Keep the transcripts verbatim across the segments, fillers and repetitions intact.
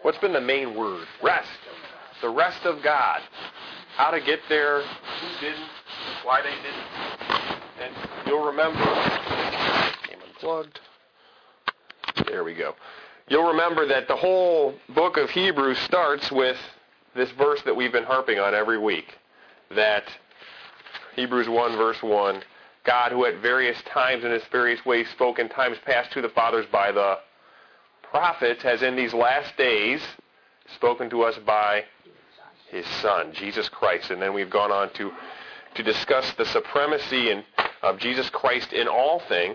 What's been the main word? Rest. The rest of God. How to get there, who didn't, why they didn't. And you'll remember, came unplugged. There we go. You'll remember that the whole book of Hebrews starts with this verse that we've been harping on every week. That Hebrews one verse one, God who at various times in his various ways spoke in times past to the fathers by the prophets has in these last days spoken to us by his Son, Jesus Christ. And then we've gone on to, to discuss the supremacy in, of Jesus Christ in all things.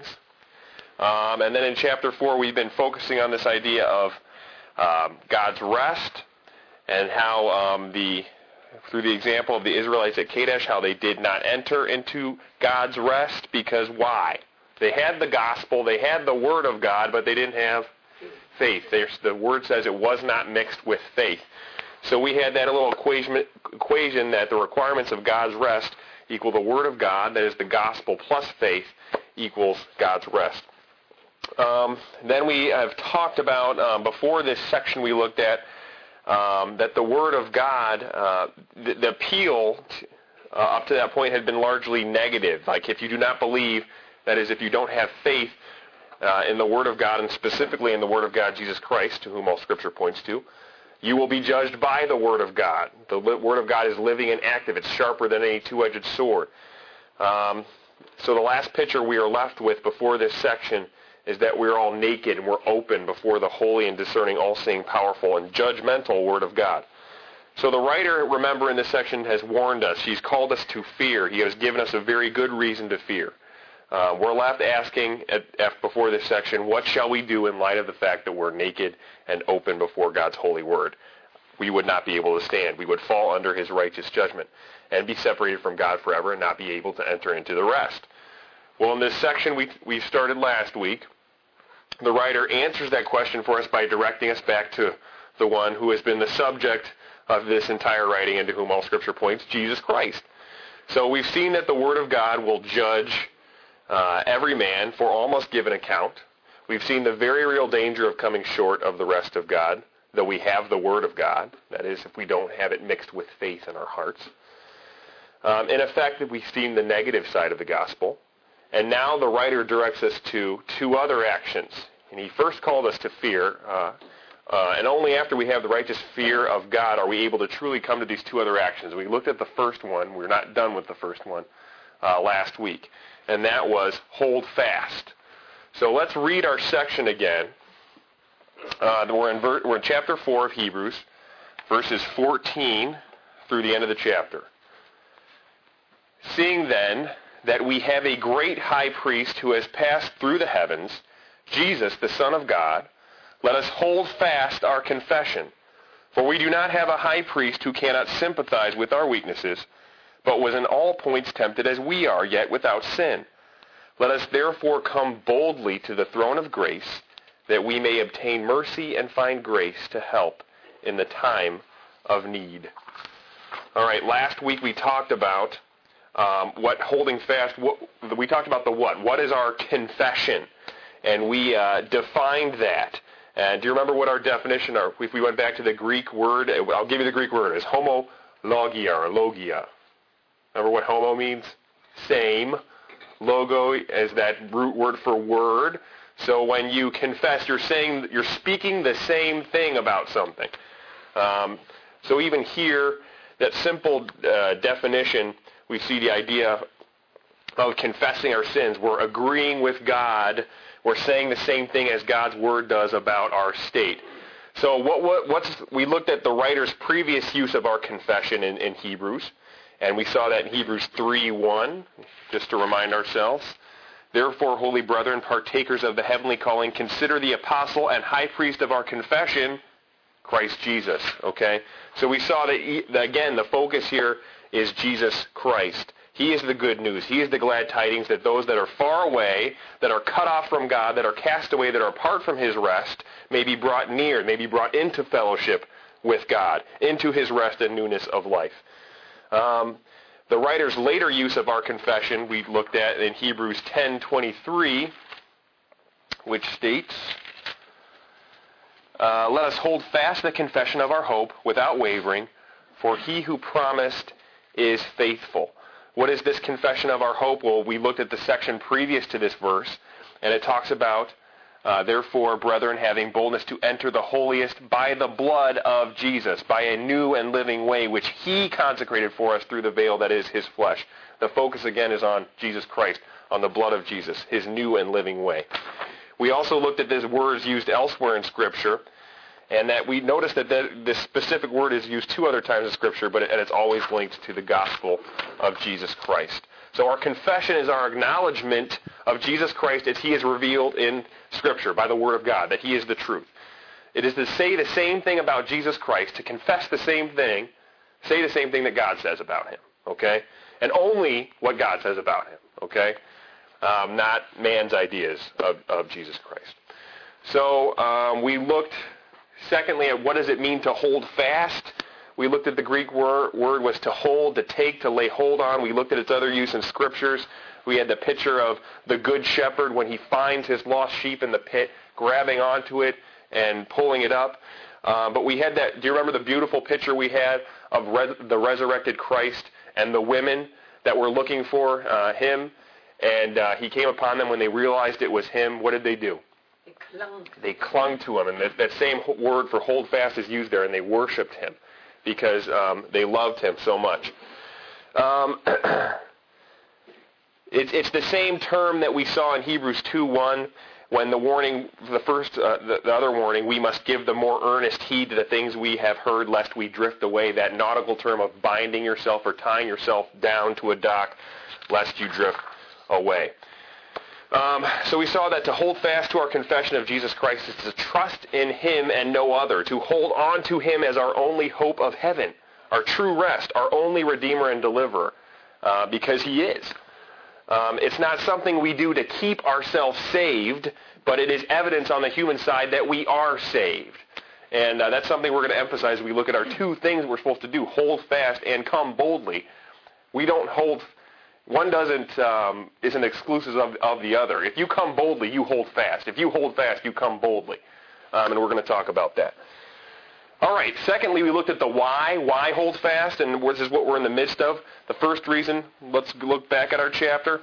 Um, and then in chapter four, we've been focusing on this idea of um, God's rest and how um, the through the example of the Israelites at Kadesh, how they did not enter into God's rest because why? They had the gospel, they had the word of God, but they didn't have faith. There's, the word says it was not mixed with faith. So we had that little equation, equation that the requirements of God's rest equal the word of God, that is the gospel plus faith, equals God's rest. Um, then we have talked about, um, before this section we looked at, um, that the Word of God, uh, the, the appeal to, uh, up to that point had been largely negative. Like if you do not believe, that is if you don't have faith uh, in the Word of God, and specifically in the Word of God, Jesus Christ, to whom all Scripture points to, you will be judged by the Word of God. The Word of God is living and active. It's sharper than any two-edged sword. Um, so the last picture we are left with before this section is that we're all naked and we're open before the holy and discerning, all-seeing, powerful, and judgmental Word of God. So the writer, remember in this section, has warned us. He's called us to fear. He has given us a very good reason to fear. Uh, we're left asking at, at, before this section, what shall we do in light of the fact that we're naked and open before God's holy Word? We would not be able to stand. We would fall under his righteous judgment and be separated from God forever and not be able to enter into the rest. Well, in this section we, we started last week, the writer answers that question for us by directing us back to the one who has been the subject of this entire writing and to whom all Scripture points, Jesus Christ. So we've seen that the Word of God will judge uh, every man, for all must give an account. We've seen the very real danger of coming short of the rest of God, though we have the Word of God. That is, if we don't have it mixed with faith in our hearts. Um, in effect, we've seen the negative side of the gospel. And now the writer directs us to two other actions. And he first called us to fear, uh, uh, and only after we have the righteous fear of God are we able to truly come to these two other actions. We looked at the first one. We're not done with the first one uh, last week. And that was hold fast. So let's read our section again. Uh, we're, in ver- we're in chapter four of Hebrews, verses fourteen through the end of the chapter. Seeing then that we have a great high priest who has passed through the heavens, Jesus, the Son of God, let us hold fast our confession. For we do not have a high priest who cannot sympathize with our weaknesses, but was in all points tempted as we are, yet without sin. Let us therefore come boldly to the throne of grace, that we may obtain mercy and find grace to help in the time of need. All right, last week we talked about Um, what holding fast, what, we talked about the what. What is our confession? And we uh, defined that. And do you remember what our definition are? If we went back to the Greek word, I'll give you the Greek word. It's homologia or logia. Remember what homo means? Same. Logo is that root word for word. So when you confess, you're saying, you're speaking the same thing about something. Um, so even here, that simple uh, definition, we see the idea of confessing our sins. We're agreeing with God. We're saying the same thing as God's Word does about our state. So what, what, what's, we looked at the writer's previous use of our confession in, in Hebrews, and we saw that in Hebrews three one, just to remind ourselves. Therefore, holy brethren, partakers of the heavenly calling, consider the apostle and high priest of our confession, Christ Jesus. Okay? So we saw that, again, the focus here is Jesus Christ. He is the good news. He is the glad tidings that those that are far away, that are cut off from God, that are cast away, that are apart from his rest, may be brought near, may be brought into fellowship with God, into his rest and newness of life. Um, the writer's later use of our confession we looked at in Hebrews ten twenty-three, which states, Uh, let us hold fast the confession of our hope without wavering, for he who promised is faithful. What is this confession of our hope? Well, we looked at the section previous to this verse, and it talks about, uh, therefore, brethren, having boldness to enter the holiest by the blood of Jesus, by a new and living way, which he consecrated for us through the veil that is his flesh. The focus, again, is on Jesus Christ, on the blood of Jesus, his new and living way. We also looked at these words used elsewhere in Scripture, and that we noticed that this specific word is used two other times in Scripture, but it, and it's always linked to the gospel of Jesus Christ. So our confession is our acknowledgement of Jesus Christ as he is revealed in Scripture by the Word of God, that he is the truth. It is to say the same thing about Jesus Christ, to confess the same thing, say the same thing that God says about him, okay? And only what God says about him, okay? Um, not man's ideas of, of Jesus Christ. So um, we looked, secondly, at what does it mean to hold fast. We looked at the Greek word, word was to hold, to take, to lay hold on. We looked at its other use in Scriptures. We had the picture of the good shepherd when he finds his lost sheep in the pit, grabbing onto it and pulling it up. Uh, but we had that, do you remember the beautiful picture we had of res, the resurrected Christ and the women that were looking for uh, him? And uh, he came upon them when they realized it was him. What did they do? They clung. They clung to him. And that, that same word for hold fast is used there. And they worshiped him because um, they loved him so much. Um, it's, it's the same term that we saw in Hebrews two one when the warning, the first, uh, the, the other warning, we must give the more earnest heed to the things we have heard lest we drift away. That nautical term of binding yourself or tying yourself down to a dock lest you drift away. Um, so we saw that to hold fast to our confession of Jesus Christ is to trust in him and no other, to hold on to him as our only hope of heaven, our true rest, our only Redeemer and Deliverer, uh, because he is. Um, it's not something we do to keep ourselves saved, but it is evidence on the human side that we are saved. And uh, that's something we're going to emphasize as we look at our two things we're supposed to do, hold fast and come boldly. We don't hold One doesn't um, isn't exclusive of, of the other. If you come boldly, you hold fast. If you hold fast, you come boldly. Um, and we're going to talk about that. All right. Secondly, we looked at the why. Why hold fast? And this is what we're in the midst of. The first reason, let's look back at our chapter.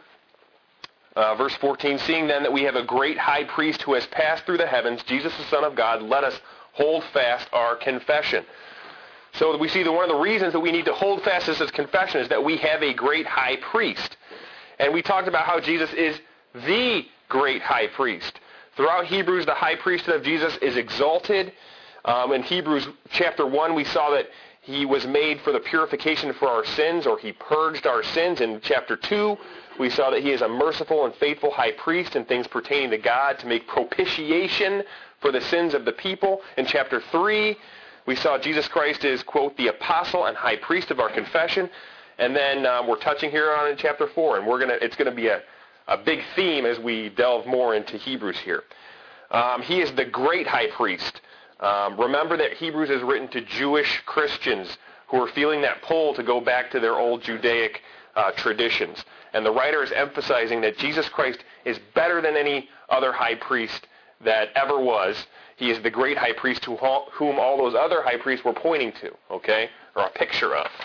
Uh, verse fourteen, seeing then that we have a great high priest who has passed through the heavens, Jesus the Son of God, let us hold fast our confession. So we see that one of the reasons that we need to hold fast this confession is that we have a great high priest. And we talked about how Jesus is the great high priest. Throughout Hebrews, the high priesthood of Jesus is exalted. Um, in Hebrews chapter one, we saw that he was made for the purification for our sins, or he purged our sins. In chapter two, we saw that he is a merciful and faithful high priest in things pertaining to God to make propitiation for the sins of the people. In chapter three, we saw Jesus Christ is, quote, the apostle and high priest of our confession. And then um, we're touching here on in chapter four, and we're gonna it's going to be a, a big theme as we delve more into Hebrews here. Um, he is the great high priest. Um, remember that Hebrews is written to Jewish Christians who are feeling that pull to go back to their old Judaic uh, traditions. And the writer is emphasizing that Jesus Christ is better than any other high priest that ever was. He is the great high priest to whom all those other high priests were pointing to, okay, or a picture of.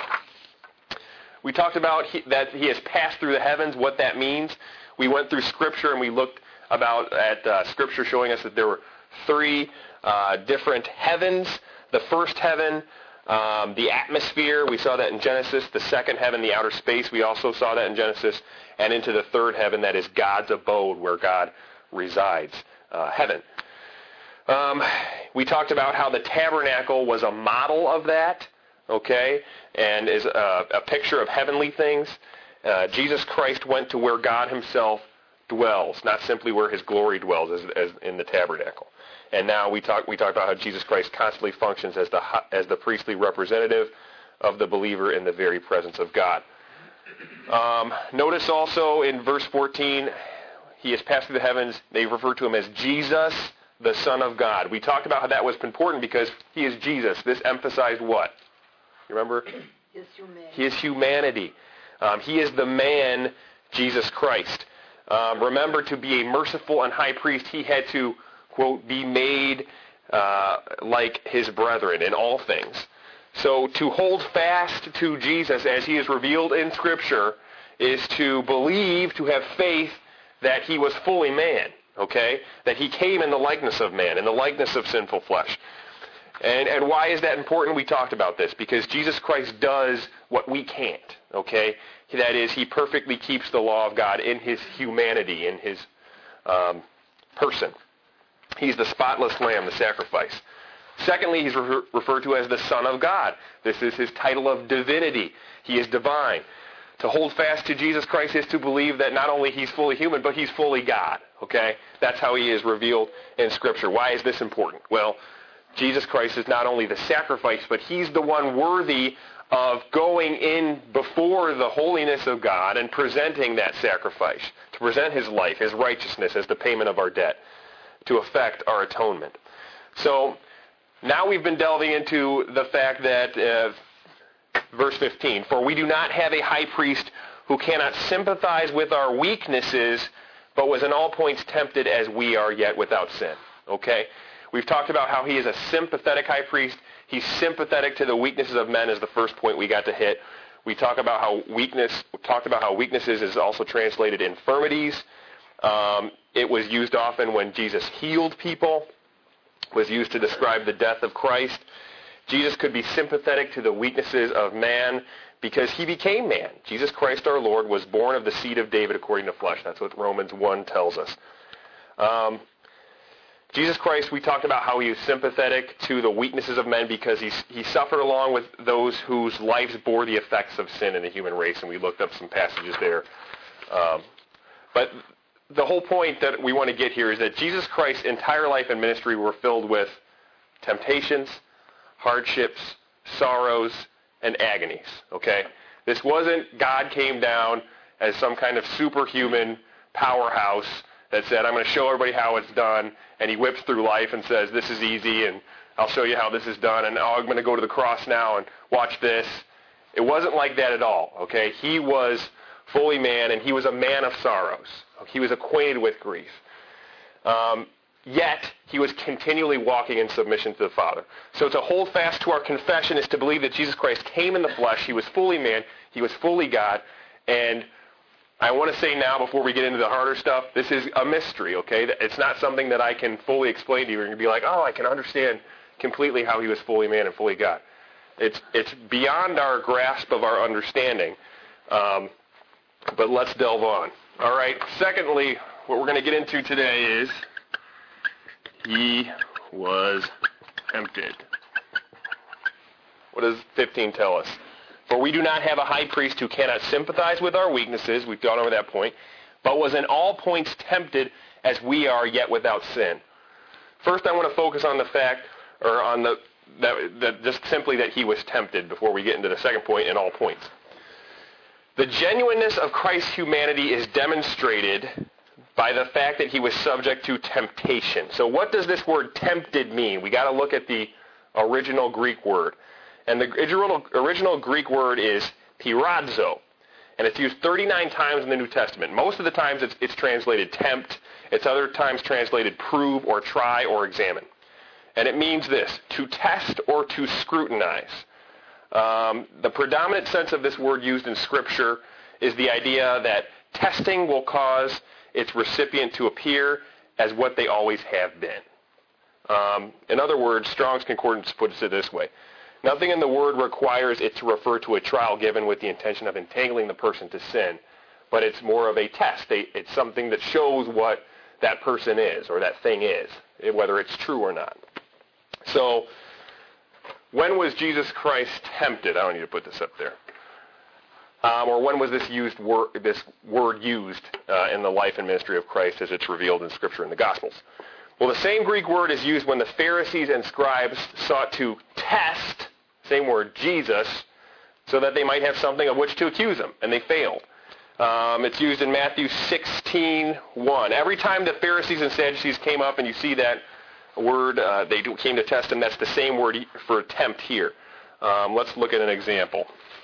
We talked about he, that he has passed through the heavens, what that means. We went through Scripture and we looked about at uh, Scripture showing us that there were three uh, different heavens. The first heaven, um, the atmosphere, we saw that in Genesis. The second heaven, the outer space, we also saw that in Genesis. And into the third heaven, that is God's abode, where God resides, uh, heaven. Um, we talked about how the tabernacle was a model of that, okay, and is a, a picture of heavenly things. Uh, Jesus Christ went to where God himself dwells, not simply where his glory dwells as, as in the tabernacle. And now we talk we talked about how Jesus Christ constantly functions as the as the priestly representative of the believer in the very presence of God. Um, notice also in verse fourteen, he has passed through the heavens. They refer to him as Jesus, the Son of God. We talked about how that was important because he is Jesus. This emphasized what? You remember? His humanity. His humanity. Um, he is the man, Jesus Christ. Um, remember, to be a merciful and high priest, he had to, quote, be made uh, like his brethren in all things. So to hold fast to Jesus as he is revealed in Scripture is to believe, to have faith that he was fully man, okay? That he came in the likeness of man, in the likeness of sinful flesh. And, and why is that important? We talked about this. Because Jesus Christ does what we can't, okay? That is, he perfectly keeps the law of God in his humanity, in his um, person. He's the spotless lamb, the sacrifice. Secondly, he's re- referred to as the Son of God. This is his title of divinity. He is divine. To hold fast to Jesus Christ is to believe that not only he's fully human, but he's fully God, okay? That's how he is revealed in Scripture. Why is this important? Well, Jesus Christ is not only the sacrifice, but he's the one worthy of going in before the holiness of God and presenting that sacrifice, to present his life, his righteousness as the payment of our debt, to effect our atonement. So now we've been delving into the fact that, uh, verse fifteen, for we do not have a high priest who cannot sympathize with our weaknesses, but was in all points tempted as we are, yet without sin. Okay? We've talked about how he is a sympathetic high priest. He's sympathetic to the weaknesses of men is the first point we got to hit. We talk about how weakness, we talked about how weaknesses is also translated infirmities. Um, it was used often when Jesus healed people. Was used to describe the death of Christ. Jesus could be sympathetic to the weaknesses of man because he became man. Jesus Christ our Lord was born of the seed of David according to flesh. That's what Romans one tells us. Um, Jesus Christ, we talked about how he was sympathetic to the weaknesses of men because he, he suffered along with those whose lives bore the effects of sin in the human race, and we looked up some passages there. Um, but the whole point that we want to get here is that Jesus Christ's entire life and ministry were filled with temptations, hardships, sorrows, and agonies, okay? This wasn't God came down as some kind of superhuman powerhouse that said, I'm going to show everybody how it's done, and he whips through life and says, this is easy, and I'll show you how this is done, and oh, I'm going to go to the cross now and watch this. It wasn't like that at all, okay? He was fully man, and he was a man of sorrows. He was acquainted with grief. Um, yet, he was continually walking in submission to the Father. So to hold fast to our confession is to believe that Jesus Christ came in the flesh. He was fully man. He was fully God. And I want to say now, before we get into the harder stuff, this is a mystery, okay? It's not something that I can fully explain to you. You're going to be like, oh, I can understand completely how he was fully man and fully God. It's, it's beyond our grasp of our understanding. Um, but let's delve on. All right, secondly, what we're going to get into today is he was tempted. What does fifteen tell us? For we do not have a high priest who cannot sympathize with our weaknesses, we've gone over that point, but was in all points tempted as we are, yet without sin. First, I want to focus on the fact, or on the, that, that just simply that he was tempted before we get into the second point, in all points. The genuineness of Christ's humanity is demonstrated by the fact that he was subject to temptation. So what does this word tempted mean? We got to look at the original Greek word. And the original, original Greek word is pirazo. And it's used thirty-nine times in the New Testament. Most of the times it's, it's translated tempt. It's other times translated prove or try or examine. And it means this, to test or to scrutinize. Um, the predominant sense of this word used in Scripture is the idea that testing will cause its recipient to appear as what they always have been. Um, in other words, Strong's Concordance puts it this way. Nothing in the word requires it to refer to a trial given with the intention of entangling the person to sin, but it's more of a test. It's something that shows what that person is or that thing is, whether it's true or not. So, when was Jesus Christ tempted? I don't need to put this up there. Um, or when was this used word, this word used uh, in the life and ministry of Christ as it's revealed in Scripture and the Gospels? Well, the same Greek word is used when the Pharisees and scribes sought to test, same word, Jesus, so that they might have something of which to accuse him, and they failed. Um, it's used in Matthew sixteen one. Every time the Pharisees and Sadducees came up and you see that word, uh, they came to test him, that's the same word for tempt here. Um, let's look at an example.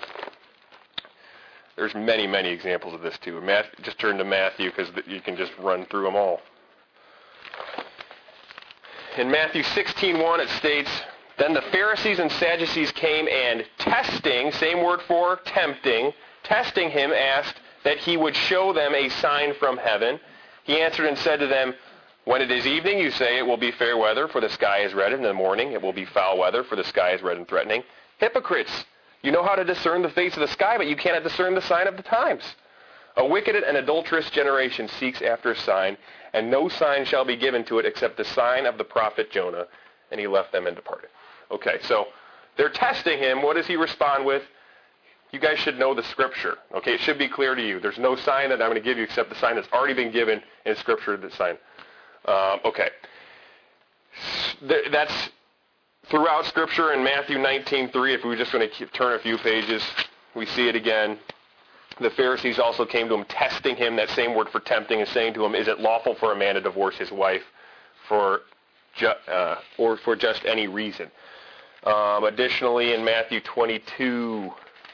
There's many, many examples of this too. Matthew, just turn to Matthew because you can just run through them all. In Matthew sixteen one, it states, "Then the Pharisees and Sadducees came and testing," same word for tempting, "testing him asked that he would show them a sign from heaven. He answered and said to them, when it is evening, you say it will be fair weather, for the sky is red, and in the morning it will be foul weather, for the sky is red and threatening. Hypocrites! You know how to discern the face of the sky, but you cannot discern the sign of the times. A wicked and adulterous generation seeks after a sign, and no sign shall be given to it except the sign of the prophet Jonah." And he left them and departed. Okay, so they're testing him. What does he respond with? You guys should know the Scripture. Okay, it should be clear to you. There's no sign that I'm going to give you except the sign that's already been given in Scripture, the sign. Um, okay. That's throughout Scripture in Matthew nineteen three. If we were just going to turn a few pages, we see it again. The Pharisees also came to him, testing him. That same word for tempting is saying to him, is it lawful for a man to divorce his wife for ju- uh, or for just any reason? Um, additionally, in Matthew twenty-two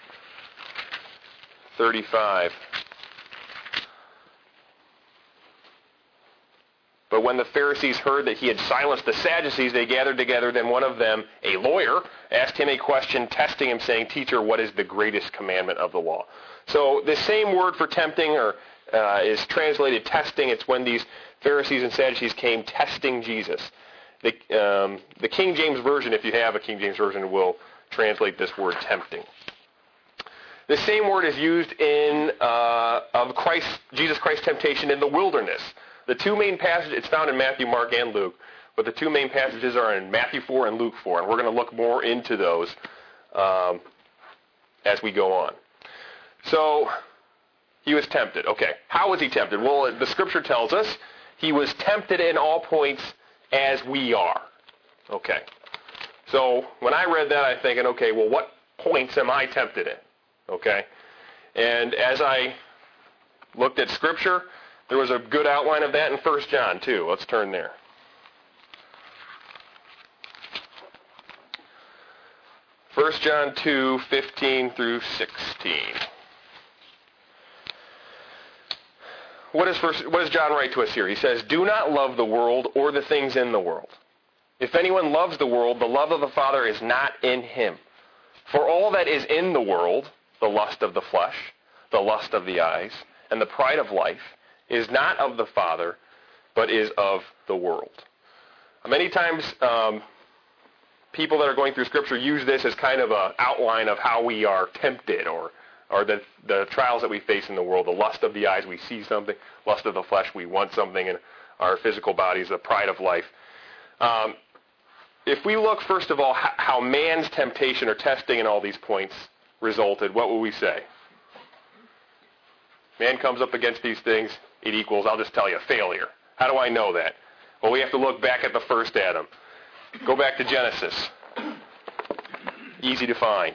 thirty-five. "But when the Pharisees heard that he had silenced the Sadducees, they gathered together. Then one of them, a lawyer, asked him a question, testing him, saying, 'Teacher, what is the greatest commandment of the law?'" So the same word for tempting or uh, is translated testing. It's when these Pharisees and Sadducees came testing Jesus. The, um, the King James Version, if you have a King James Version, will translate this word tempting. The same word is used in uh, of Christ, Jesus Christ's temptation in the wilderness. The two main passages, it's found in Matthew, Mark, and Luke, but the two main passages are in Matthew four and Luke four, and we're going to look more into those um, as we go on. So, he was tempted. Okay, how was he tempted? Well, the Scripture tells us he was tempted in all points as we are. Okay, so when I read that, I'm thinking, okay, well, what points am I tempted in? Okay, and as I looked at Scripture, there was a good outline of that in First John, too. Let's turn there. First John two, fifteen through sixteen. What, is first, what does John write to us here? He says, "Do not love the world or the things in the world. If anyone loves the world, the love of the Father is not in him. For all that is in the world, the lust of the flesh, the lust of the eyes, and the pride of life, is not of the Father, but is of the world." Many times, um, people that are going through Scripture use this as kind of an outline of how we are tempted, or, or the, the trials that we face in the world. The lust of the eyes, we see something. Lust of the flesh, we want something in our physical bodies. The pride of life. Um, if we look, first of all, how man's temptation or testing in all these points resulted, what will we say? Man comes up against these things, it equals, I'll just tell you, failure. How do I know that? Well, we have to look back at the first Adam. Go back to Genesis. Easy to find.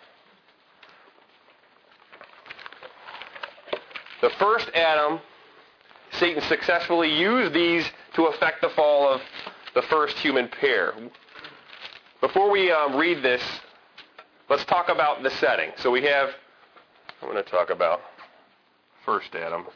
The first Adam, Satan successfully used these to affect the fall of the first human pair. Before we um, read this, let's talk about the setting. So we have, I'm going to talk about first Adam.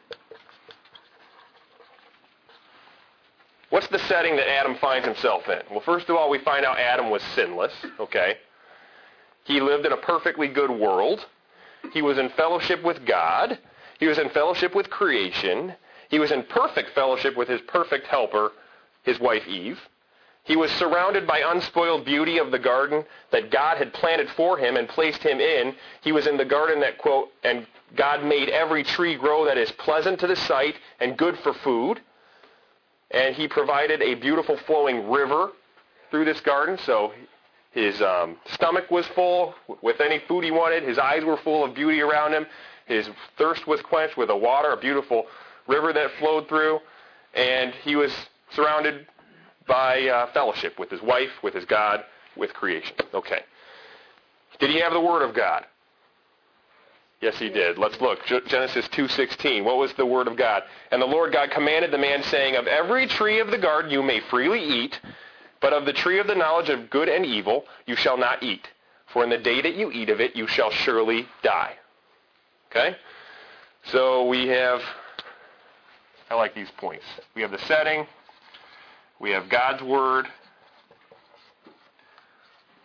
What's the setting that Adam finds himself in? Well, first of all, we find out Adam was sinless, okay? He lived in a perfectly good world. He was in fellowship with God. He was in fellowship with creation. He was in perfect fellowship with his perfect helper, his wife Eve. He was surrounded by unspoiled beauty of the garden that God had planted for him and placed him in. He was in the garden that, quote, and God made every tree grow that is pleasant to the sight and good for food. And he provided a beautiful flowing river through this garden. So his um, stomach was full with any food he wanted. His eyes were full of beauty around him. His thirst was quenched with a water, a beautiful river that flowed through. And he was surrounded by uh, fellowship with his wife, with his God, with creation. Okay. Did he have the Word of God? Yes, he did. Let's look. Genesis two sixteen. What was the Word of God? "And the Lord God commanded the man, saying, Of every tree of the garden you may freely eat, but of the tree of the knowledge of good and evil you shall not eat. For in the day that you eat of it, you shall surely die." Okay? So we have, I like these points. We have the setting. We have God's Word.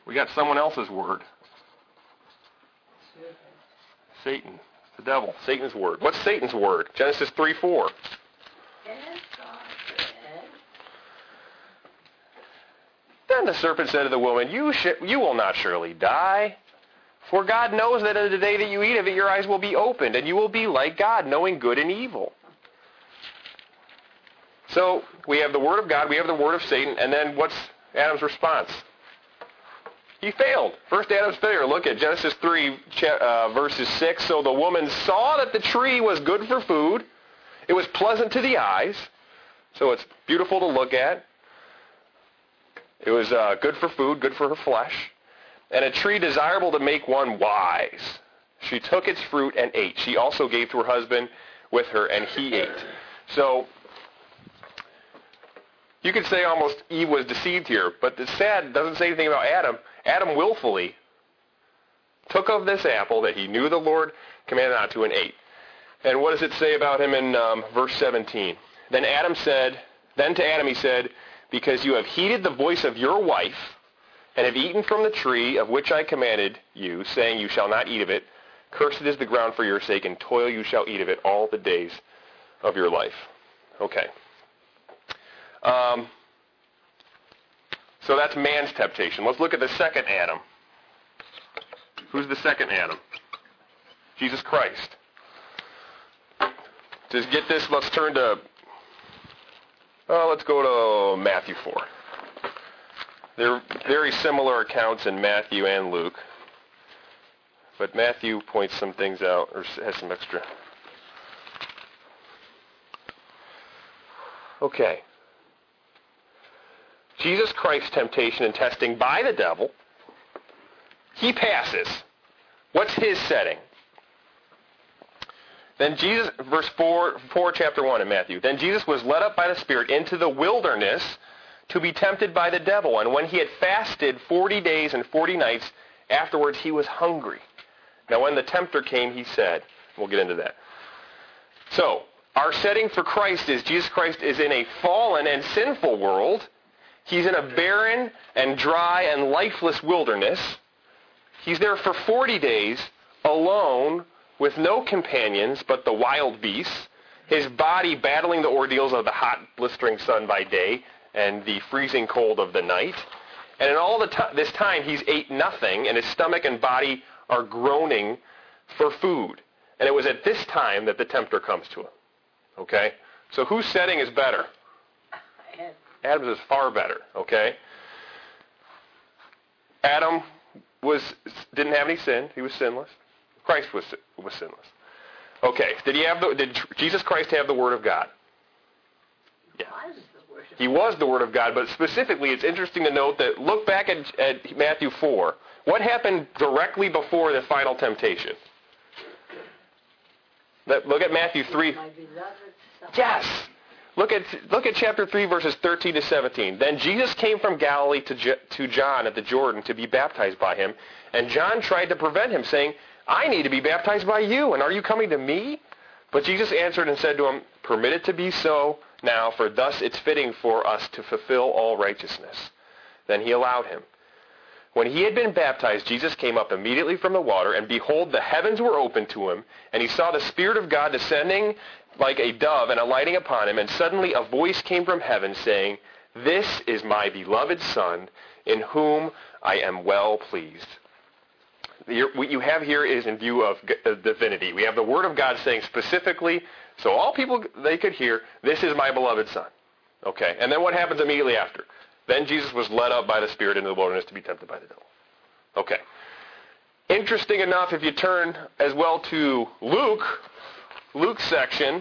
We got someone else's word. Satan, the devil, Satan's word. What's Satan's word? Genesis three four. Then the serpent said to the woman, you, sh- you will not surely die, for God knows that in the day that you eat of it, your eyes will be opened, and you will be like God, knowing good and evil. So we have the word of God, we have the word of Satan, and then what's Adam's response? He failed. First Adam's failure. Look at Genesis three, uh, verses six. So the woman saw that the tree was good for food. It was pleasant to the eyes. So it's beautiful to look at. It was uh, good for food, good for her flesh. And a tree desirable to make one wise. She took its fruit and ate. She also gave to her husband with her, and he ate. So you could say almost Eve was deceived here, but the sad doesn't say anything about Adam. Adam willfully took of this apple that he knew the Lord commanded not to and ate. And what does it say about him in um, verse seventeen? Then Adam said, then to Adam he said, because you have heeded the voice of your wife and have eaten from the tree of which I commanded you, saying you shall not eat of it, cursed is the ground for your sake, and toil you shall eat of it all the days of your life. Okay. Um, so that's man's temptation. Let's look at the second Adam. Who's the second Adam? Jesus Christ. To get this, let's turn to, oh, let's go to Matthew four. There are very similar accounts in Matthew and Luke, but Matthew points some things out, or has some extra. Okay. Jesus Christ's temptation and testing by the devil, he passes. What's his setting? Then Jesus, verse four, four, chapter one in Matthew. Then Jesus was led up by the Spirit into the wilderness to be tempted by the devil. And when he had fasted forty days and forty nights, afterwards he was hungry. Now when the tempter came, he said, we'll get into that. So, our setting for Christ is Jesus Christ is in a fallen and sinful world. He's in a barren and dry and lifeless wilderness. He's there for forty days alone with no companions but the wild beasts, his body battling the ordeals of the hot, blistering sun by day and the freezing cold of the night. And in all the t- this time, he's ate nothing, and his stomach and body are groaning for food. And it was at this time that the tempter comes to him. Okay? So whose setting is better? Adam's is far better, okay? Adam was didn't have any sin. He was sinless. Christ was was sinless. Okay, did he have the did Jesus Christ have the Word of God? Yeah. He was the Word of God, but specifically it's interesting to note that look back at, at Matthew four. What happened directly before the final temptation? Look at Matthew three. Yes. Look at look at chapter three, verses thirteen to seventeen. Then Jesus came from Galilee to, J- to John at the Jordan to be baptized by him. And John tried to prevent him, saying, I need to be baptized by you, and are you coming to me? But Jesus answered and said to him, permit it to be so now, for thus it's fitting for us to fulfill all righteousness. Then he allowed him. When he had been baptized, Jesus came up immediately from the water, and behold, the heavens were opened to him, and he saw the Spirit of God descending like a dove and alighting upon him, and suddenly a voice came from heaven saying, this is my beloved Son, in whom I am well pleased. What you have here is in view of divinity. We have the Word of God saying specifically, so all people, they could hear, this is my beloved Son. Okay, and then what happens immediately after? Then Jesus was led up by the Spirit into the wilderness to be tempted by the devil. Okay. Interesting enough, if you turn as well to Luke, Luke's section,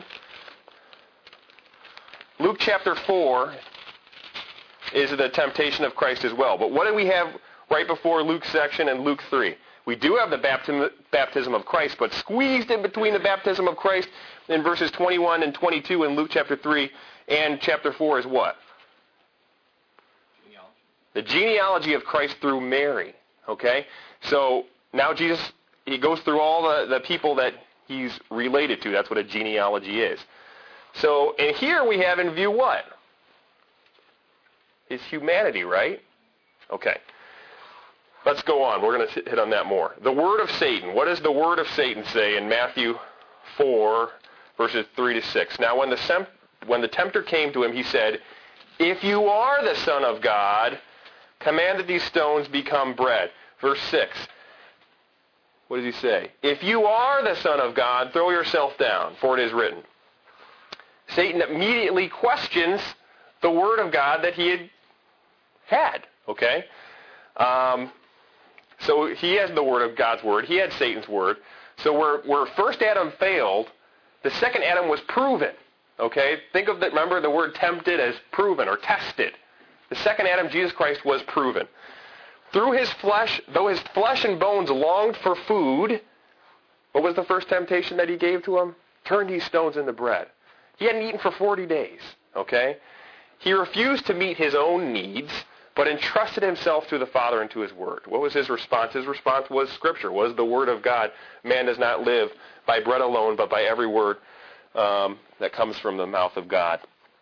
Luke chapter four is the temptation of Christ as well. But what do we have right before Luke's section and Luke three? We do have the baptism, baptism of Christ, but squeezed in between the baptism of Christ in verses twenty-one and twenty-two in Luke chapter three and chapter four is what? Genealogy. The genealogy of Christ through Mary. Okay? So now Jesus, he goes through all the, the people that he's related to. That's what a genealogy is. So, and here we have in view what? His humanity, right? Okay. let's go on. We're going to hit on that more. The word of Satan. What does the word of Satan say in Matthew four, verses three to six? Now, when the, sem- when the tempter came to him, he said, "If you are the Son of God, command that these stones become bread." Verse six. What does he say? "If you are the Son of God, throw yourself down, for it is written." Satan immediately questions the word of God that he had had. Okay? Um, so he has the word of God's word. He had Satan's word. So where, where first Adam failed, the second Adam was proven. Okay? Think of that. Remember the word tempted as proven or tested. The second Adam, Jesus Christ, was proven. Through his flesh, though his flesh and bones longed for food, what was the first temptation that he gave to him? Turn these stones into bread. He hadn't eaten for forty days. Okay? He refused to meet his own needs, but entrusted himself to the Father and to his word. What was his response? His response was Scripture, was the word of God. Man does not live by bread alone, but by every word um, that comes from the mouth of God.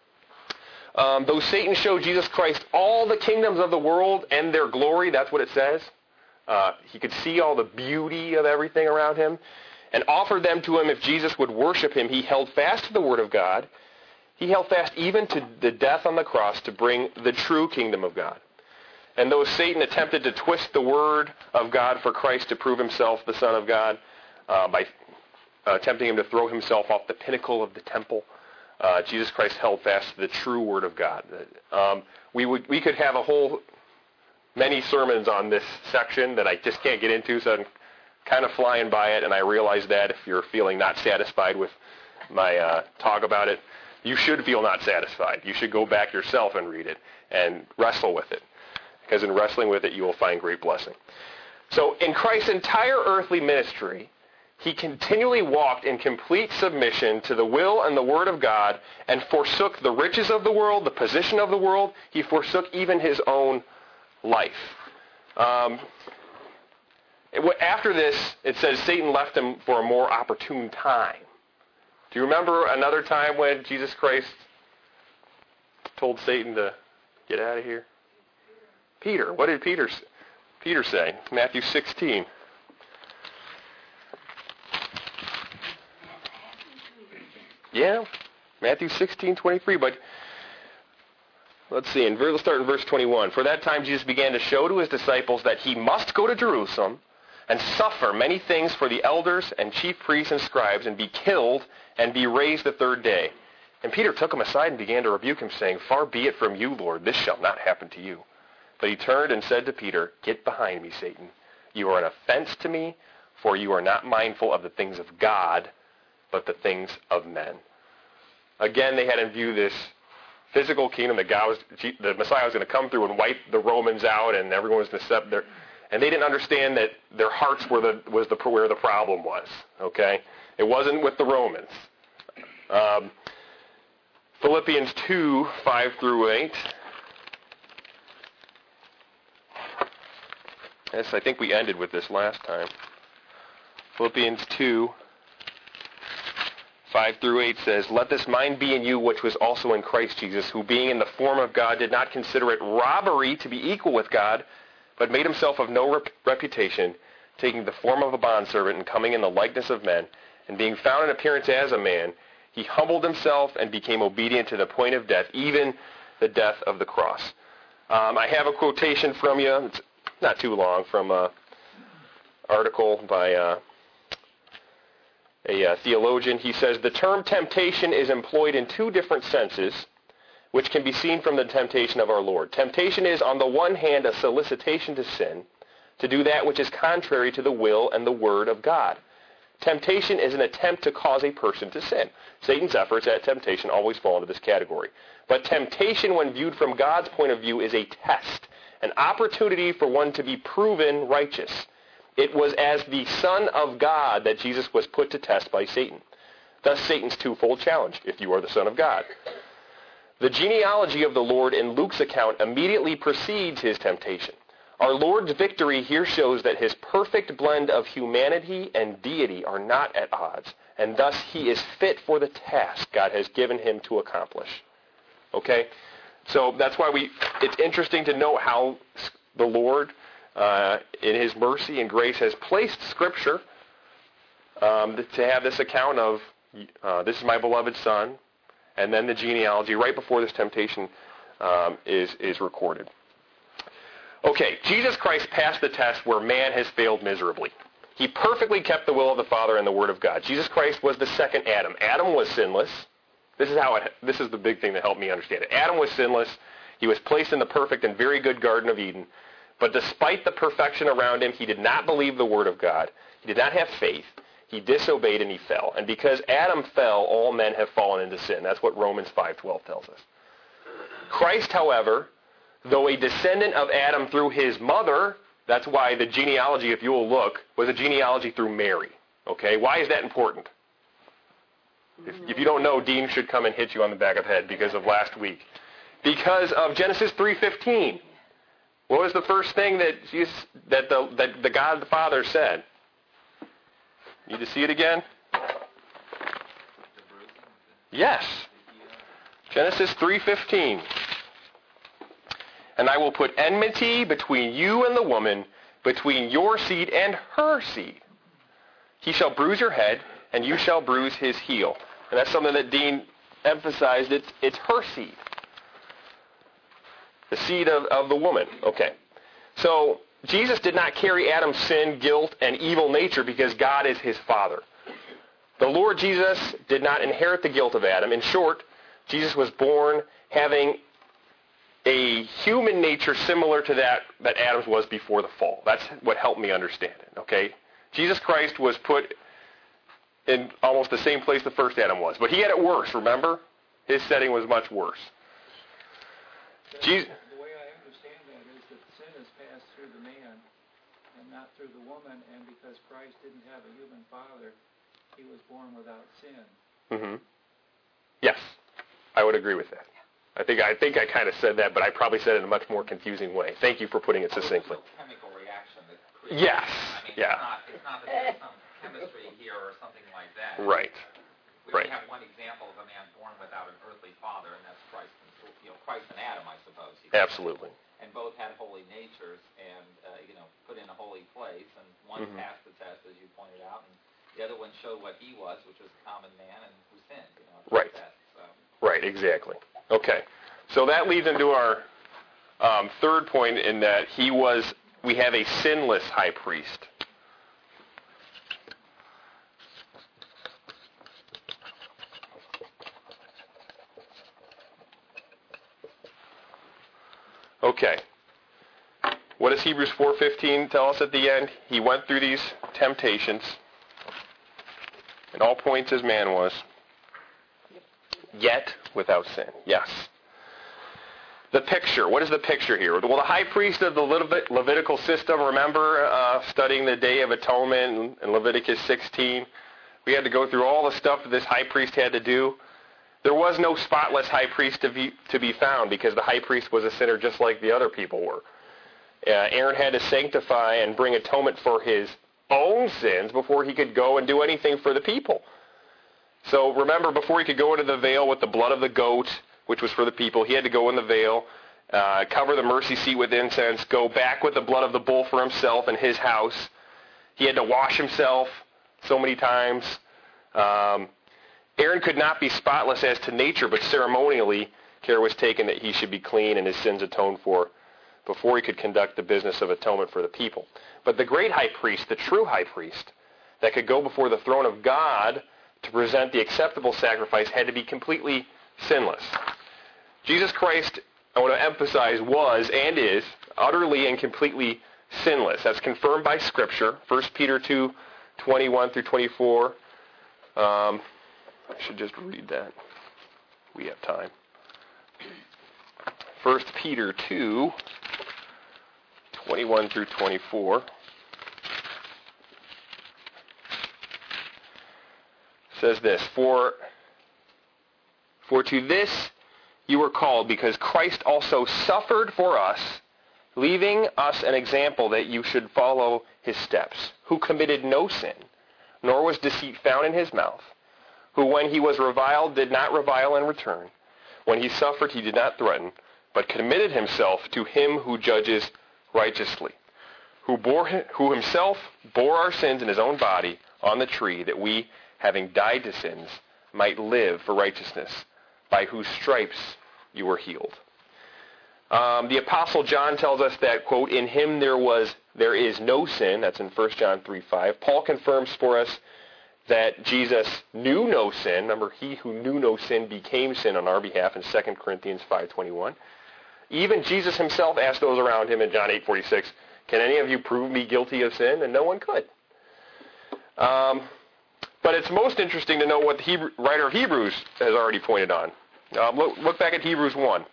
Um, though Satan showed Jesus Christ all the kingdoms of the world and their glory, that's what it says. Uh, he could see all the beauty of everything around him, and offered them to him if Jesus would worship him. He held fast to the word of God. He held fast even to the death on the cross to bring the true kingdom of God. And though Satan attempted to twist the word of God for Christ to prove himself the Son of God uh, by uh, tempting him to throw himself off the pinnacle of the temple, uh, Jesus Christ held fast to the true word of God. Um, we would we could have a whole many sermons on this section that I just can't get into, so I'm kind of flying by it, and I realize that if you're feeling not satisfied with my uh, talk about it, you should feel not satisfied. You should go back yourself and read it and wrestle with it, because in wrestling with it, you will find great blessing. So in Christ's entire earthly ministry, he continually walked in complete submission to the will and the word of God and forsook the riches of the world, the position of the world. He forsook even his own life. Um, after this, it says Satan left him for a more opportune time. Do you remember another time when Jesus Christ told Satan to get out of here? Peter. What did Peter, Peter say? Matthew sixteen. Yeah, Matthew sixteen twenty-three. But let's see. In, let's start in verse twenty-one. For that time Jesus began to show to his disciples that he must go to Jerusalem and suffer many things for the elders and chief priests and scribes, and be killed, and be raised the third day. And Peter took him aside and began to rebuke him, saying, Far be it from you, Lord, this shall not happen to you. But he turned and said to Peter, Get behind me, Satan. You are an offense to me, for you are not mindful of the things of God, but the things of men. Again, they had in view this physical kingdom that God was, the Messiah was going to come through and wipe the Romans out, and everyone was going to step there. And they didn't understand that their hearts were the was the where the problem was. Okay, it wasn't with the Romans. Um, Philippians two five through eight. Yes, I think we ended with this last time. Philippians two five through eight says, Let this mind be in you which was also in Christ Jesus, who being in the form of God did not consider it robbery to be equal with God, but made himself of no rep- reputation, taking the form of a bondservant and coming in the likeness of men, and being found in appearance as a man, he humbled himself and became obedient to the point of death, even the death of the cross. Um, I have a quotation from you. It's not too long, from an article by uh, a uh, theologian. He says, the term temptation is employed in two different senses, which can be seen from the temptation of our Lord. Temptation is, on the one hand, a solicitation to sin, to do that which is contrary to the will and the word of God. Temptation is an attempt to cause a person to sin. Satan's efforts at temptation always fall into this category. But temptation, when viewed from God's point of view, is a test, an opportunity for one to be proven righteous. It was as the Son of God that Jesus was put to test by Satan. Thus Satan's twofold challenge, if you are the Son of God. The genealogy of the Lord in Luke's account immediately precedes his temptation. Our Lord's victory here shows that his perfect blend of humanity and deity are not at odds, and thus he is fit for the task God has given him to accomplish. Okay? So that's why we. It's interesting to note how the Lord uh, in his mercy and grace, has placed Scripture um, to have this account of, uh, this is my beloved Son, and then the genealogy right before this temptation um, is, is recorded. Okay, Jesus Christ passed the test where man has failed miserably. He perfectly kept the will of the Father and the Word of God. Jesus Christ was the second Adam. Adam was sinless. This is how it, this is the big thing that helped me understand it. Adam was sinless. He was placed in the perfect and very good Garden of Eden. But despite the perfection around him, he did not believe the Word of God. He did not have faith. He disobeyed and he fell. And because Adam fell, all men have fallen into sin. That's what Romans five twelve tells us. Christ, however, though a descendant of Adam through his mother, that's why the genealogy, if you will look, was a genealogy through Mary. Okay? Why is that important? If, if you don't know, Dean should come and hit you on the back of the head because of last week. Because of Genesis three fifteen. What was the first thing that Jesus, that the that the God the Father said? Need to see it again? Yes. Genesis three fifteen. And I will put enmity between you and the woman, between your seed and her seed. He shall bruise your head, and you shall bruise his heel. And that's something that Dean emphasized. It's, it's her seed. The seed of, of the woman. Okay. So Jesus did not carry Adam's sin, guilt, and evil nature because God is his Father. The Lord Jesus did not inherit the guilt of Adam. In short, Jesus was born having a human nature similar to that that Adam's was before the fall. That's what helped me understand it. Okay? Jesus Christ was put in almost the same place the first Adam was. But he had it worse, remember? His setting was much worse. Jesus, the way I understand that is that sin is passed through the man and not through the woman, and because Christ didn't have a human father, he was born without sin. Mm-hmm. Yes, I would agree with that. I think I think I kind of said that, but I probably said it in a much more confusing way. Thank you for putting it succinctly. Oh, chemical reaction that creates. Yes. I mean, Yeah. It's not, it's not that there's some chemistry here or something like that. Right. We Right. only have one example of a man born without an earthly father, and that's Christ. And, you know, Christ and Adam, I suppose. Absolutely. And both had holy natures, and uh, you know, put in a holy place. And one Mm-hmm. passed the test, as you pointed out, and the other one showed what he was, which was a common man and who sinned. You know, Right. Test, so. Right. Exactly. Okay. So that leads into our um, third point in that he was. We have a sinless high priest. Okay. What does Hebrews four fifteen tell us at the end? He went through these temptations in all points as man was, yet without sin. Yes. The picture. What is the picture here? Well, the high priest of the Levit- Levitical system, remember uh, studying the Day of Atonement in Leviticus sixteen? We had to go through all the stuff that this high priest had to do. There was no spotless high priest to be, to be found because the high priest was a sinner just like the other people were. Uh, Aaron had to sanctify and bring atonement for his own sins before he could go and do anything for the people. So remember, before he could go into the veil with the blood of the goat, which was for the people, he had to go in the veil, uh, cover the mercy seat with incense, go back with the blood of the bull for himself and his house. He had to wash himself so many times. Um, Aaron could not be spotless as to nature, but ceremonially care was taken that he should be clean and his sins atoned for before he could conduct the business of atonement for the people. But the great high priest, the true high priest, that could go before the throne of God to present the acceptable sacrifice had to be completely sinless. Jesus Christ, I want to emphasize, was and is utterly and completely sinless. That's confirmed by Scripture. First Peter two twenty-one through twenty-four. Um, I should just read that. We have time. First Peter two twenty-one through twenty-four. Says this, For, for to this you were called, because Christ also suffered for us, leaving us an example that you should follow his steps, who committed no sin, nor was deceit found in his mouth, who when he was reviled did not revile in return. When he suffered, he did not threaten, but committed himself to him who judges righteously. who bore who himself bore our sins in his own body on the tree, that we, having died to sins, might live for righteousness, by whose stripes you were healed. Um, the Apostle John tells us that, quote, in him there was there is no sin. That's in First John three five. Paul confirms for us that Jesus knew no sin. Remember, he who knew no sin became sin on our behalf in Second Corinthians five twenty-one. Even Jesus himself asked those around him in John eight forty-six, can any of you prove me guilty of sin? And no one could. Um, but it's most interesting to know what the Hebrew, writer of Hebrews has already pointed on. Uh, look, look back at Hebrews one.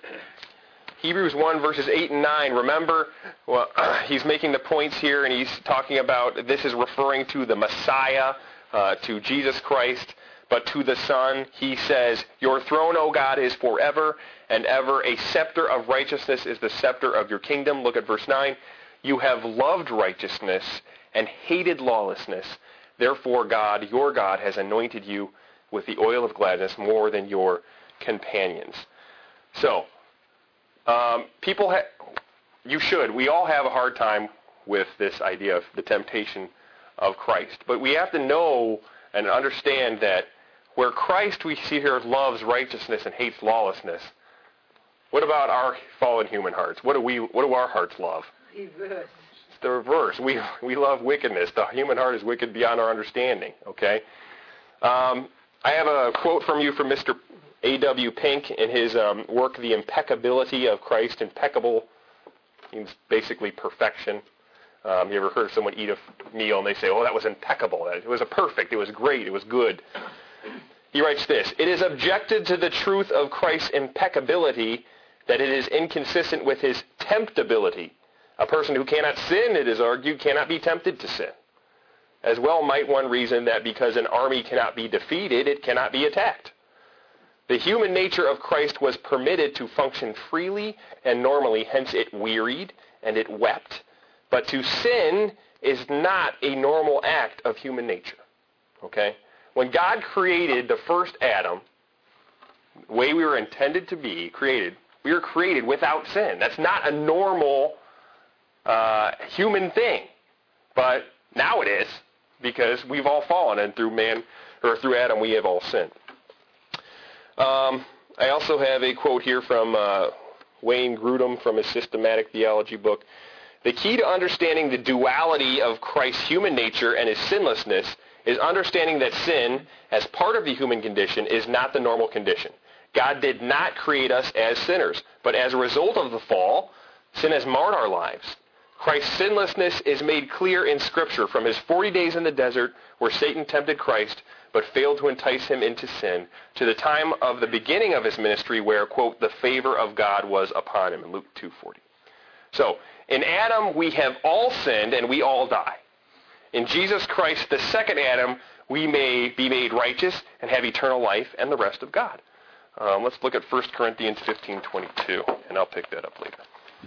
Hebrews one, verses eight and nine. Remember, well, he's making the points here, and he's talking about, this is referring to the Messiah, uh, to Jesus Christ, but to the Son, he says, your throne, O God, is forever and ever. A scepter of righteousness is the scepter of your kingdom. Look at verse nine. You have loved righteousness and hated lawlessness. Therefore, God, your God, has anointed you with the oil of gladness more than your companions. So, um, people, ha- you should, we all have a hard time with this idea of the temptation of Christ. But we have to know and understand that where Christ, we see here, loves righteousness and hates lawlessness, what about our fallen human hearts? What do we? What do our hearts love? Reverse. It's the reverse. We we love wickedness. The human heart is wicked beyond our understanding. Okay. Um, I have a quote from you from Mister A W Pink in his um, work, The Impeccability of Christ. Impeccable means basically perfection. Um, you ever heard someone eat a meal and they say, "Oh, that was impeccable. It was a perfect. It was great. It was good." He writes this: it is objected to the truth of Christ's impeccability that it is inconsistent with his temptability. A person who cannot sin, it is argued, cannot be tempted to sin. As well might one reason that because an army cannot be defeated, it cannot be attacked. The human nature of Christ was permitted to function freely and normally, hence it wearied and it wept. But to sin is not a normal act of human nature. Okay? When God created the first Adam, the way we were intended to be created, we were created without sin. That's not a normal uh, human thing. But now it is, because we've all fallen, and through man, or through Adam, we have all sinned. Um, I also have a quote here from uh, Wayne Grudem from his Systematic Theology book. The key to understanding the duality of Christ's human nature and his sinlessness is understanding that sin, as part of the human condition, is not the normal condition. God did not create us as sinners, but as a result of the fall, sin has marred our lives. Christ's sinlessness is made clear in Scripture, from his forty days in the desert, where Satan tempted Christ, but failed to entice him into sin, to the time of the beginning of his ministry, where, quote, the favor of God was upon him, in Luke two forty. So, in Adam, we have all sinned, and we all die. In Jesus Christ, the second Adam, we may be made righteous and have eternal life and the rest of God. Um, let's look at First Corinthians fifteen twenty-two, and I'll pick that up later.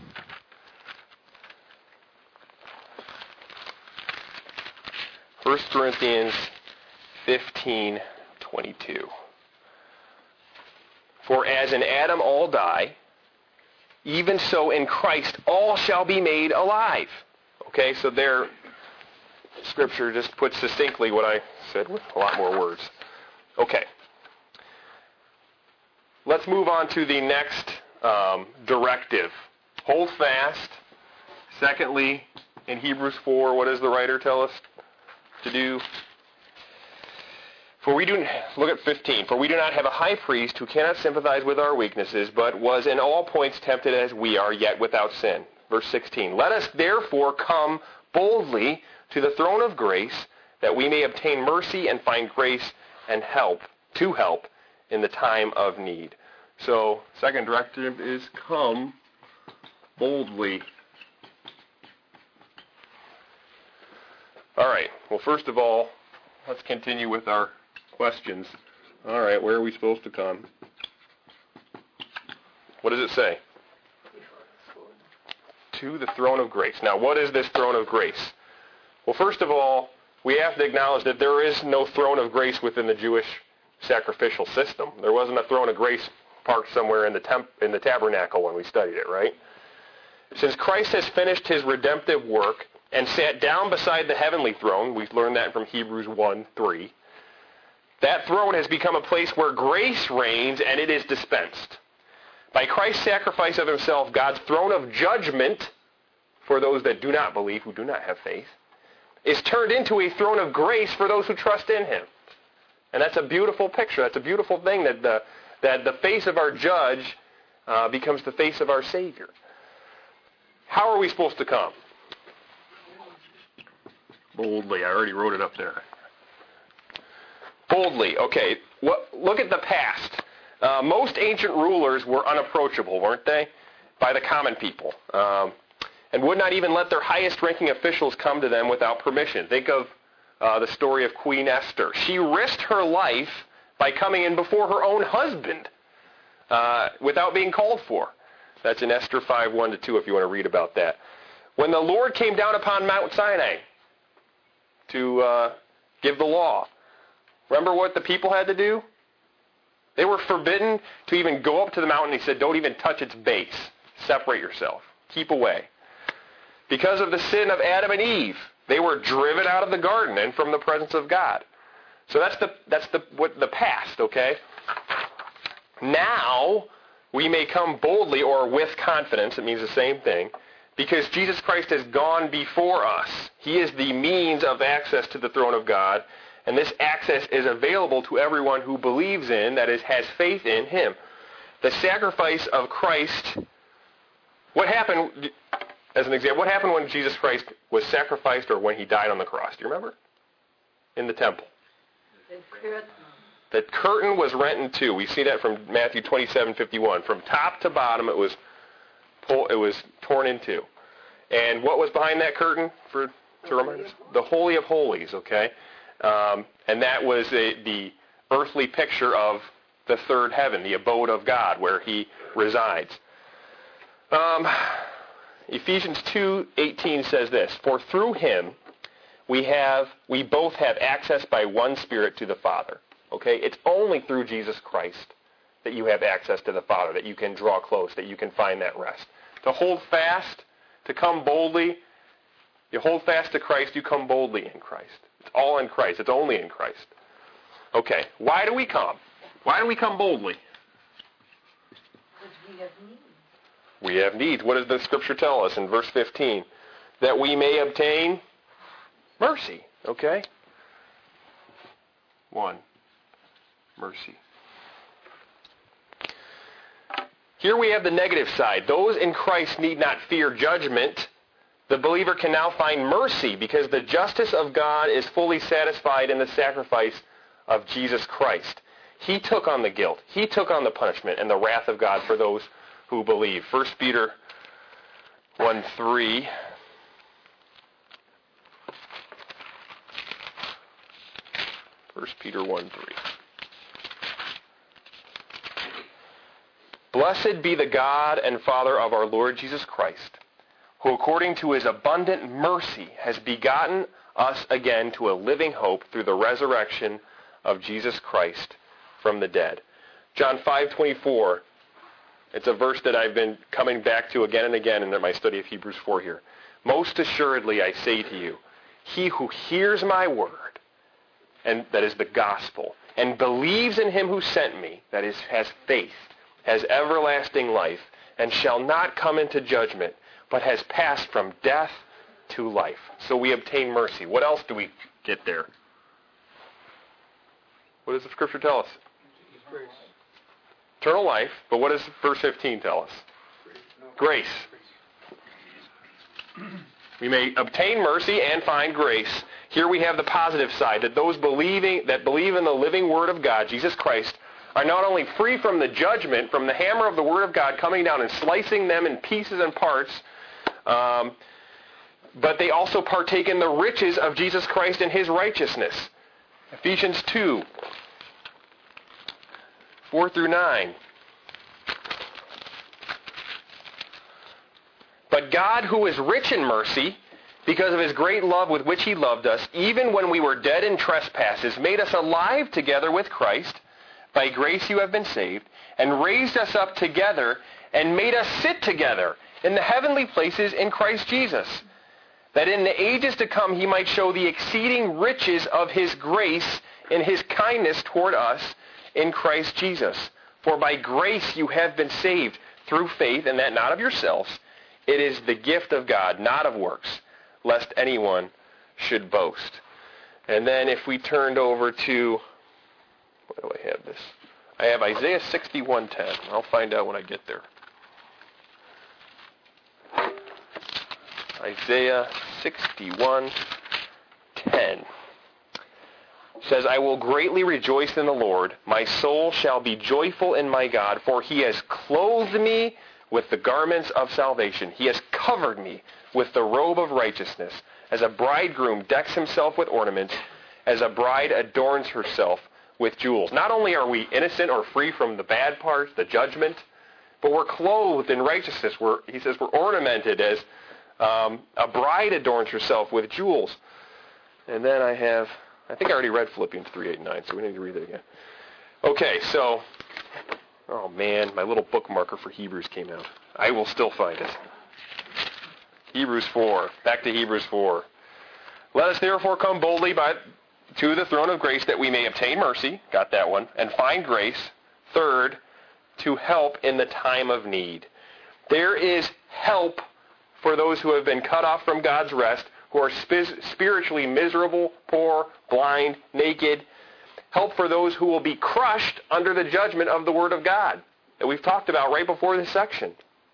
First Corinthians fifteen twenty-two. For as in Adam all die, even so in Christ all shall be made alive. Okay, so there, Scripture just puts succinctly what I said with a lot more words. Okay. Let's move on to the next um, directive. Hold fast. Secondly, in Hebrews four, what does the writer tell us to do? For we do, look at fifteen. For we do not have a high priest who cannot sympathize with our weaknesses, but was in all points tempted as we are, yet without sin. Verse sixteen. Let us therefore come boldly to the throne of grace, that we may obtain mercy and find grace and help, to help in the time of need. So, second directive is come boldly. All right. Well, first of all, let's continue with our questions. All right, where are we supposed to come? What does it say? To the throne of grace. Now, what is this throne of grace? Well, first of all, we have to acknowledge that there is no throne of grace within the Jewish sacrificial system. There wasn't a throne of grace parked somewhere in the temp- in the tabernacle when we studied it, right? Since Christ has finished his redemptive work and sat down beside the heavenly throne, we've learned that from Hebrews one three, that throne has become a place where grace reigns and it is dispensed. By Christ's sacrifice of himself, God's throne of judgment for those that do not believe, who do not have faith, is turned into a throne of grace for those who trust in him. And that's a beautiful picture. That's a beautiful thing that the, that the face of our judge uh, becomes the face of our Savior. How are we supposed to come? Boldly. I already wrote it up there. Boldly. Okay. What, look at the past. Uh, most ancient rulers were unapproachable, weren't they, by the common people, um, and would not even let their highest-ranking officials come to them without permission. Think of uh, the story of Queen Esther. She risked her life by coming in before her own husband uh, without being called for. That's in Esther five one to two if you want to read about that. When the Lord came down upon Mount Sinai to uh, give the law, remember what the people had to do? They were forbidden to even go up to the mountain. He said, don't even touch its base. Separate yourself. Keep away. Because of the sin of Adam and Eve, they were driven out of the garden and from the presence of God. So that's the that's the what the past, okay? Now we may come boldly or with confidence, it means the same thing, because Jesus Christ has gone before us. He is the means of access to the throne of God. And this access is available to everyone who believes in, that is, has faith in him. The sacrifice of Christ, what happened, as an example, what happened when Jesus Christ was sacrificed or when he died on the cross? Do you remember? In the temple. The curtain. The curtain was rent in two. We see that from Matthew twenty-seven fifty-one. From top to bottom, it was pull, it was torn in two. And what was behind that curtain, for to remind us? The Holy of Holies, okay? Um, and that was a, the earthly picture of the third heaven, the abode of God, where he resides. Um, Ephesians two eighteen says this, for through him we have we both have access by one Spirit to the Father. Okay? It's only through Jesus Christ that you have access to the Father, that you can draw close, that you can find that rest. To hold fast, to come boldly, you hold fast to Christ, you come boldly in Christ. It's all in Christ. It's only in Christ. Okay. Why do we come? Why do we come boldly? Because we have needs. We have needs. What does the Scripture tell us in verse fifteen? That we may obtain mercy. Okay? One. Mercy. Here we have the negative side. Those in Christ need not fear judgment. The believer can now find mercy because the justice of God is fully satisfied in the sacrifice of Jesus Christ. He took on the guilt. He took on the punishment and the wrath of God for those who believe. First Peter one three. First Peter one three. Blessed be the God and Father of our Lord Jesus Christ, who according to his abundant mercy has begotten us again to a living hope through the resurrection of Jesus Christ from the dead. John five twenty-four, it's a verse that I've been coming back to again and again in my study of Hebrews four here. Most assuredly I say to you, he who hears my word, and that is the gospel, and believes in him who sent me, that is, has faith, has everlasting life, and shall not come into judgment, but has passed from death to life. So we obtain mercy. What else do we get there? What does the Scripture tell us? Grace. Eternal life, but what does verse fifteen tell us? Grace. We may obtain mercy and find grace. Here we have the positive side, that those believing that believe in the living Word of God, Jesus Christ, are not only free from the judgment, from the hammer of the Word of God coming down and slicing them in pieces and parts, um, but they also partake in the riches of Jesus Christ and his righteousness. Ephesians two, four through nine. But God, who is rich in mercy, because of his great love with which he loved us, even when we were dead in trespasses, made us alive together with Christ. By grace you have been saved, and raised us up together, and made us sit together in the heavenly places in Christ Jesus, that in the ages to come he might show the exceeding riches of his grace in his kindness toward us in Christ Jesus. For by grace you have been saved through faith, and that not of yourselves. It is the gift of God, not of works, lest anyone should boast. And then if we turned over to, where do I have this? I have Isaiah sixty-one ten. I'll find out when I get there. Isaiah sixty-one ten says, I will greatly rejoice in the Lord. My soul shall be joyful in my God, for he has clothed me with the garments of salvation. He has covered me with the robe of righteousness. As a bridegroom decks himself with ornaments, as a bride adorns herself with jewels. Not only are we innocent or free from the bad parts, the judgment, but we're clothed in righteousness. We're, he says we're ornamented as um, a bride adorns herself with jewels. And then I have, I think I already read Philippians three, eight, and nine, so we need to read it again. Okay, so, oh man, my little bookmarker for Hebrews came out. I will still find it. Hebrews four. Back to Hebrews four. Let us therefore come boldly by to the throne of grace that we may obtain mercy. Got that one. And find grace. Third, to help in the time of need. There is help for those who have been cut off from God's rest, who are sp- spiritually miserable, poor, blind, naked. Help for those who will be crushed under the judgment of the Word of God that we've talked about right before this section.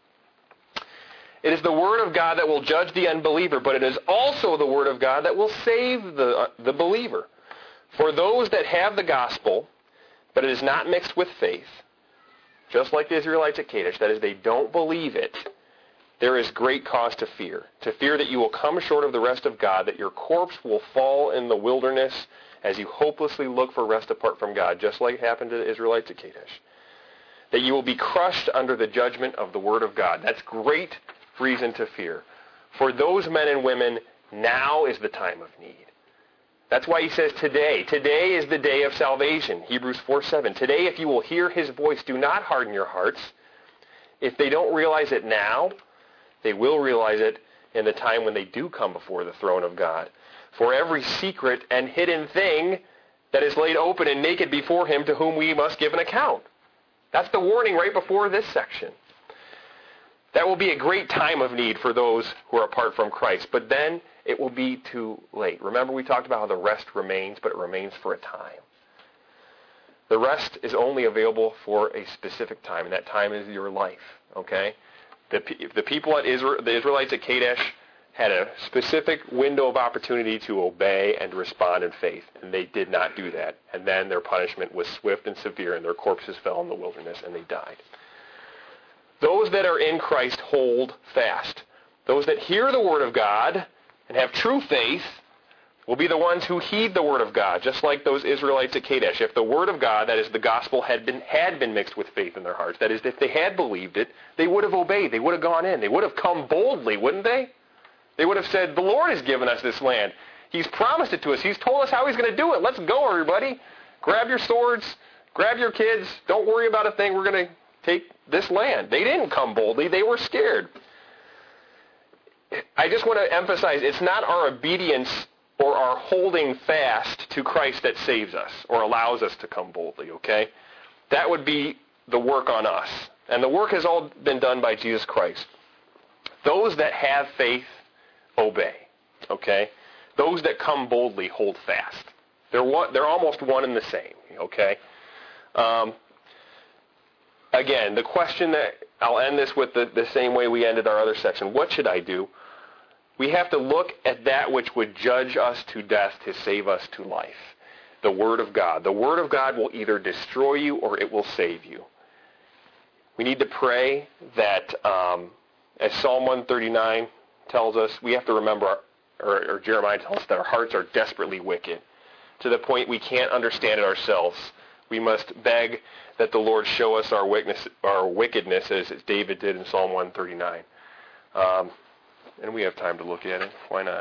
It is the Word of God that will judge the unbeliever, but it is also the Word of God that will save the, uh, the believer. For those that have the gospel, but it is not mixed with faith, just like the Israelites at Kadesh, that is, they don't believe it, there is great cause to fear. To fear that you will come short of the rest of God, that your corpse will fall in the wilderness as you hopelessly look for rest apart from God, just like happened to the Israelites at Kadesh. That you will be crushed under the judgment of the Word of God. That's great reason to fear. For those men and women, now is the time of need. That's why he says today. Today is the day of salvation. Hebrews four seven. Today, if you will hear his voice, do not harden your hearts. If they don't realize it now, they will realize it in the time when they do come before the throne of God. For every secret and hidden thing that is laid open and naked before him, to whom we must give an account. That's the warning right before this section. That will be a great time of need for those who are apart from Christ. But then it will be too late. Remember we talked about how the rest remains, but it remains for a time. The rest is only available for a specific time, and that time is your life. Okay? The, the people at Israel, the Israelites at Kadesh, had a specific window of opportunity to obey and respond in faith, and they did not do that. And then their punishment was swift and severe, and their corpses fell in the wilderness, and they died. Those that are in Christ hold fast. Those that hear the Word of God and have true faith will be the ones who heed the Word of God, just like those Israelites at Kadesh. If the Word of God, that is the gospel, had been had been mixed with faith in their hearts, that is, if they had believed it, they would have obeyed. They would have gone in. They would have come boldly, wouldn't they? They would have said, the Lord has given us this land. He's promised it to us. He's told us how he's going to do it. Let's go, everybody. Grab your swords. Grab your kids. Don't worry about a thing. We're going to take this land. They didn't come boldly. They were scared. I just want to emphasize, it's not our obedience or our holding fast to Christ that saves us or allows us to come boldly, okay? That would be the work on us. And the work has all been done by Jesus Christ. Those that have faith obey, okay? Those that come boldly hold fast. They're one, they're almost one and the same, okay? Um, again, the question that, I'll end this with the, the same way we ended our other section. What should I do? We have to look at that which would judge us to death to save us to life. The Word of God. The Word of God will either destroy you or it will save you. We need to pray that, um, as Psalm one thirty-nine tells us, we have to remember, or, or Jeremiah tells us, that our hearts are desperately wicked, to the point we can't understand it ourselves. We must beg that the Lord show us our wickedness, our wickedness as David did in Psalm one thirty-nine. Um, and we have time to look at it. Why not?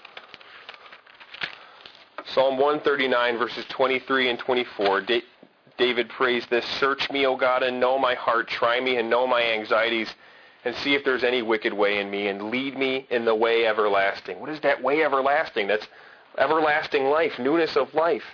Psalm one thirty-nine, verses twenty-three and twenty-four. Da- David prays this, "Search me, O God, and know my heart. Try me and know my anxieties, and see if there's any wicked way in me, and lead me in the way everlasting." What is that way everlasting? That's everlasting life, newness of life.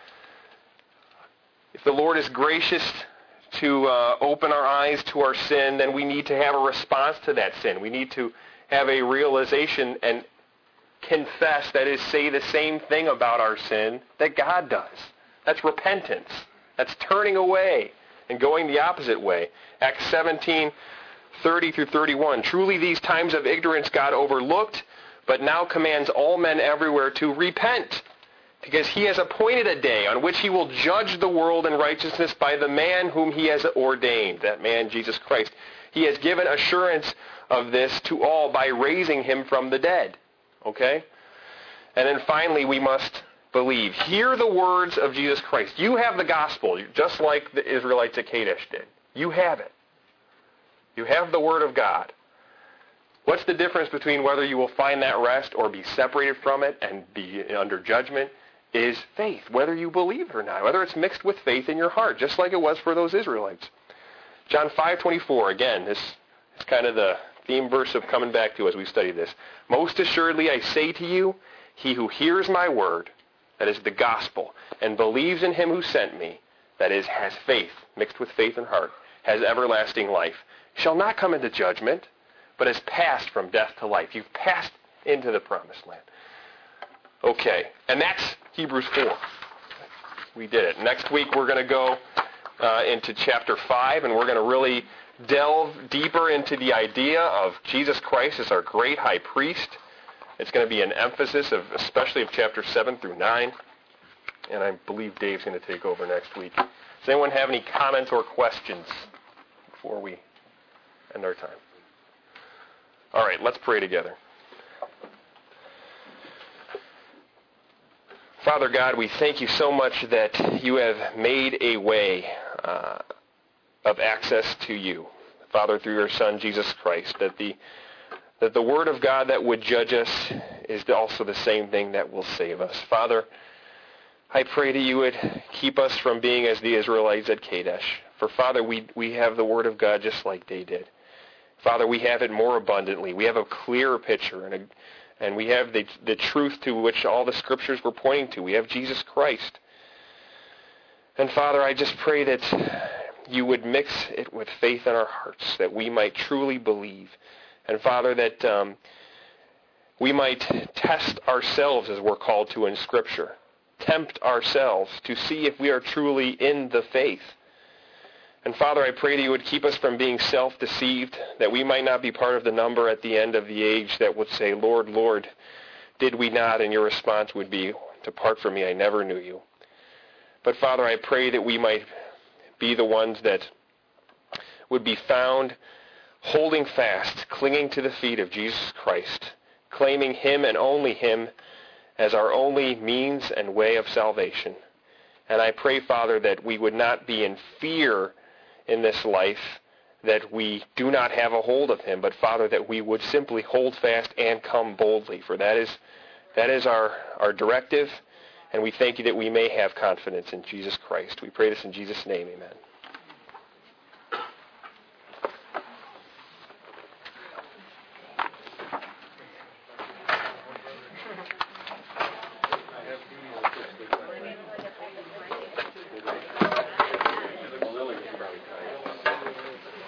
If the Lord is gracious to uh, open our eyes to our sin, then we need to have a response to that sin. We need to have a realization and confess, that is, say the same thing about our sin that God does. That's repentance. That's turning away and going the opposite way. Acts seventeen, thirty through thirty-one. "Truly these times of ignorance God overlooked, but now commands all men everywhere to repent, because he has appointed a day on which he will judge the world in righteousness by the man whom he has ordained." That man, Jesus Christ. "He has given assurance of this to all by raising him from the dead." Okay? And then finally, we must believe. Hear the words of Jesus Christ. You have the gospel, just like the Israelites at Kadesh did. You have it. You have the word of God. What's the difference between whether you will find that rest or be separated from it and be under judgment? Is faith, whether you believe it or not, whether it's mixed with faith in your heart, just like it was for those Israelites. John five twenty-four, again, this is kind of the theme verse of coming back to as we study this. "Most assuredly I say to you, he who hears my word," that is the gospel, "and believes in him who sent me," that is, has faith, mixed with faith and heart, has everlasting life, "shall not come into judgment, but has passed from death to life." You've passed into the promised land. Okay, and that's Hebrews four. We did it. Next week we're going to go uh, into chapter five, and we're going to really delve deeper into the idea of Jesus Christ as our great high priest. It's going to be an emphasis of, especially of chapter seven through nine, and I believe Dave's going to take over next week. Does anyone have any comments or questions before we end our time? All right, let's pray together. Father God, we thank you so much that you have made a way uh, of access to you, Father, through your Son, Jesus Christ, that the that the Word of God that would judge us is also the same thing that will save us. Father, I pray that you would keep us from being as the Israelites at Kadesh. For, Father, we, we have the Word of God just like they did. Father, we have it more abundantly. We have a clearer picture, and a, and we have the, the truth to which all the Scriptures were pointing to. We have Jesus Christ. And, Father, I just pray that you would mix it with faith in our hearts, that we might truly believe. And, Father, that um, we might test ourselves as we're called to in Scripture. Tempt ourselves to see if we are truly in the faith. And, Father, I pray that you would keep us from being self-deceived, that we might not be part of the number at the end of the age that would say, "Lord, Lord, did we not?" And your response would be, "Depart from me, I never knew you." But, Father, I pray that we might be the ones that would be found holding fast, clinging to the feet of Jesus Christ, claiming him and only him as our only means and way of salvation. And I pray, Father, that we would not be in fear in this life, that we do not have a hold of him, but, Father, that we would simply hold fast and come boldly, for that is that is our, our directive, and we thank you that we may have confidence in Jesus Christ. We pray this in Jesus' name, amen.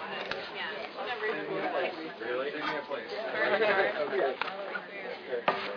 Really? Give me a place.